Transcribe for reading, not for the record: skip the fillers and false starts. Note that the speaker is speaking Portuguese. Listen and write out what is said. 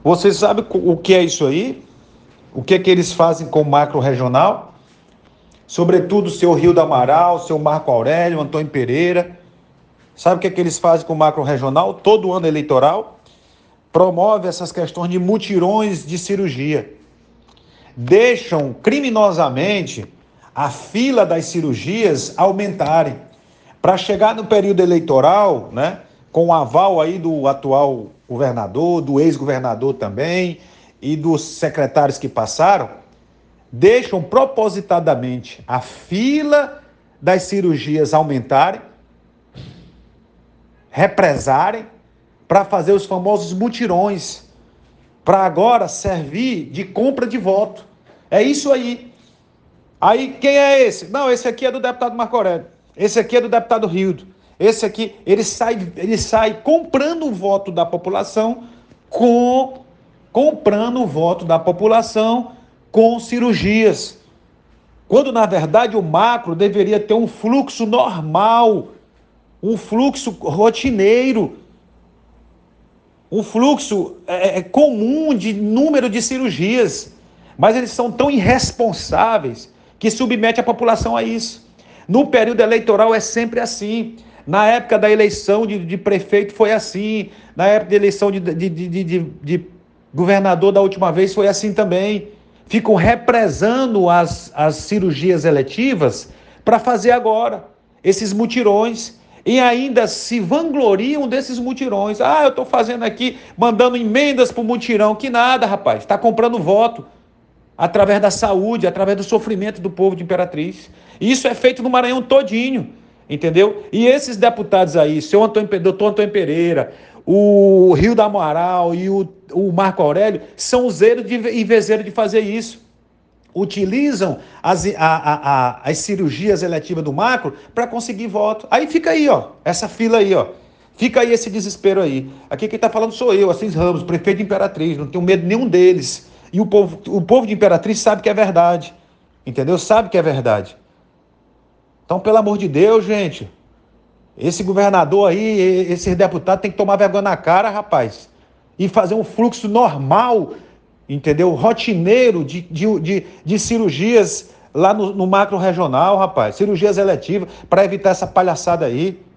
Você sabe o que é isso aí? O que é que eles fazem com o macro regional? Sobretudo o seu Rio do Amaral, o seu Marco Aurélio, Antônio Pereira. Sabe o que é que eles fazem com o macro regional? Todo ano eleitoral, promove essas questões de mutirões de cirurgia. Deixam criminosamente a fila das cirurgias aumentarem. Para chegar no período eleitoral, né, com o aval aí do atual governador, do ex-governador também e dos secretários que passaram, deixam propositadamente a fila das cirurgias aumentarem, represarem, para fazer os famosos mutirões, para agora servir de compra de voto. É isso aí. Aí, quem é esse? Não, esse aqui é do deputado Marco Aurélio. Esse aqui é do deputado Rildo. Esse aqui, ele sai comprando o voto da população comprando o voto da população com cirurgias. Quando, na verdade, o macro deveria ter um fluxo normal, um fluxo rotineiro, um fluxo comum de número de cirurgias. Mas eles são tão irresponsáveis que submete a população a isso. No período eleitoral é sempre assim. Na época da eleição de prefeito foi assim. Na época da eleição de governador da última vez foi assim também. Ficam represando as cirurgias eletivas para fazer agora esses mutirões. E ainda se vangloriam desses mutirões. Ah, eu estou fazendo aqui, mandando emendas para o mutirão. Que nada, rapaz. Está comprando voto através da saúde, através do sofrimento do povo de Imperatriz. E isso é feito no Maranhão todinho, entendeu? E esses deputados aí, doutor Antônio Pereira, o Rio do Amaral e o Marco Aurélio, são useiros e vezeiros de fazer isso. Utilizam as cirurgias eletivas do macro para conseguir voto. Aí fica aí, ó, essa fila aí, ó. Fica aí esse desespero aí. Aqui quem está falando sou eu, Assis Ramos, prefeito de Imperatriz. Não tenho medo nenhum deles. E o povo de Imperatriz sabe que é verdade. Entendeu? Sabe que é verdade. Então, pelo amor de Deus, gente, esse governador aí, esses deputados tem que tomar vergonha na cara, rapaz. E fazer um fluxo normal, entendeu? Rotineiro de cirurgias lá no macro regional, rapaz. Cirurgias eletivas, para evitar essa palhaçada aí.